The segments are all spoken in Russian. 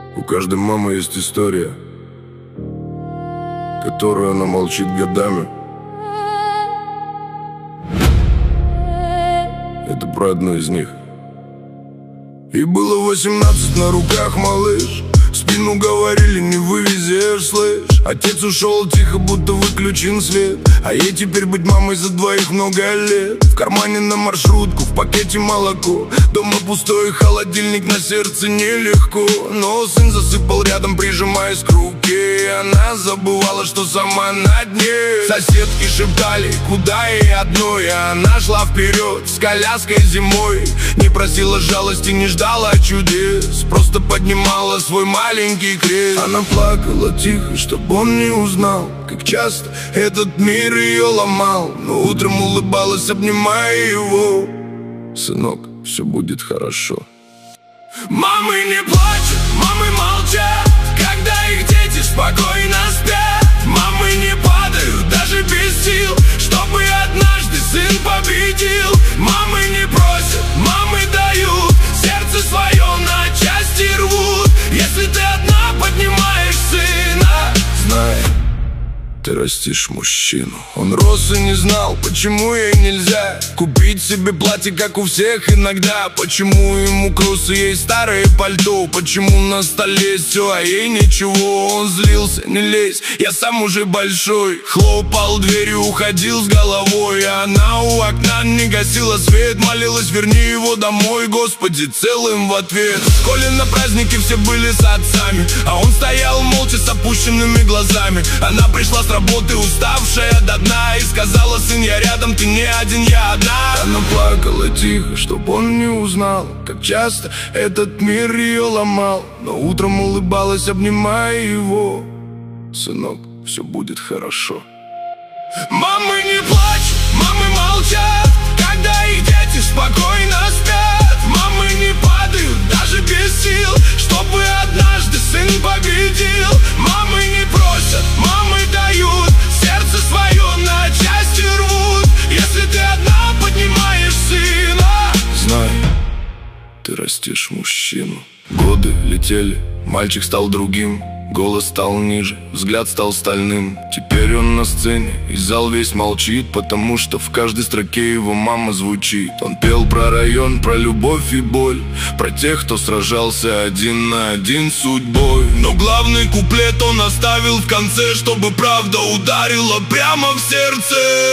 У каждой мамы есть история, которую она молчит годами. Это про одну из них. И было 18 на руках, малыш. В спину говорили, не вывезешь, слышь. Отец ушел тихо, будто выключен свет. А ей теперь быть мамой за двоих много лет. В кармане на маршрутку, в пакете молоко. Дома пустой холодильник, на сердце нелегко. Но сын засыпал рядом, прижимаясь к руке. И она забывала, что сама на дне. Соседки шептали, куда ей одной. А она шла вперед с коляской зимой. Не просила жалости, не ждала чудес. Просто поднимала свой маленький крест. Она плакала тихо, чтоб он не узнал, как часто этот мир ее ломал. Но утром улыбалась, обнимая его. Сынок, все будет хорошо. Мамы не плачут, мамы молчат, когда их дети спокойно спят. Мамы не падают, даже без сил, чтобы однажды сын победил. Мамы не просят, мамы дают, сердце свое на части рвут. Если ты одна поднимаешь сына, знай, ты растишь мужчину. Он рос и не знал, почему ей нельзя купить себе платье, как у всех иногда. Почему ему крусы, ей старое пальто. Почему на столе все, а ей ничего. Он злился, не лезь, я сам уже большой. Хлопал дверью, уходил с головой. А она у окна не гасила свет. Молилась, верни его домой, Господи, целым в ответ. В школе на празднике все были с отцами, а он стоял молча с опущенными глазами. Она пришла с работы, уставшая до дна, и сказала: сын, я рядом, ты не один, я одна. Она плакала тихо, чтоб он не узнал, как часто этот мир ее ломал. Но утром улыбалась, обнимая его. Сынок, все будет хорошо. Мамы не плачут, мамы молчат, когда их дети спокойно спят. Мамы не падают, даже без сил, чтобы однажды сын победил. Мамы не просят, мамы дают, сердце свое на части рвут. Если ты одна поднимаешь сына, знай, ты растишь мужчину. Годы летели, мальчик стал другим. Голос стал ниже, взгляд стал стальным. Теперь он на сцене, и зал весь молчит, потому что в каждой строке его мама звучит. Он пел про район, про любовь и боль, про тех, кто сражался один на один с судьбой. Но главный куплет он оставил в конце, чтобы правда ударила прямо в сердце.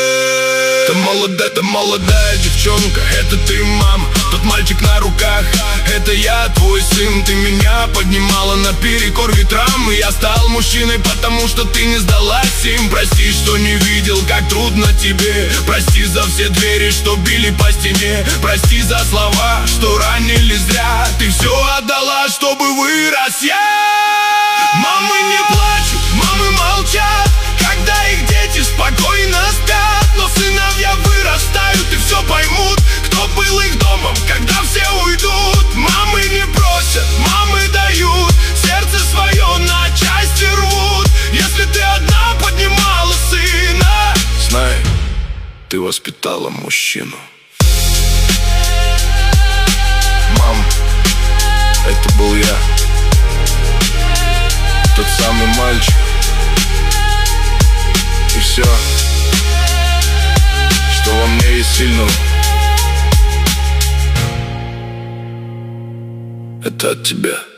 Ты молодая девчонка, это ты, мама. Тот мальчик на руках, это я, твой сын. Ты меня поднимала наперекор ветрам, и я стал мужчиной, потому что ты не сдалась им. Прости, что не видел, как трудно тебе. Прости за все двери, что били по стене. Прости за слова, что ранили зря. Ты все отдала, чтобы вырос я. Мамы не плачут, мамы молчат, когда их дети спокойно спят. Но сыновья вырастают и все поймут, кто был их домом, когда все уйдут. Мамы не просят, мамы дают, сердце свое на части рвут. Если ты одна поднимала сына, знай, ты воспитала мужчину. Мам, это был я, тот самый мальчик. И все, что во мне есть сильного, это от тебя.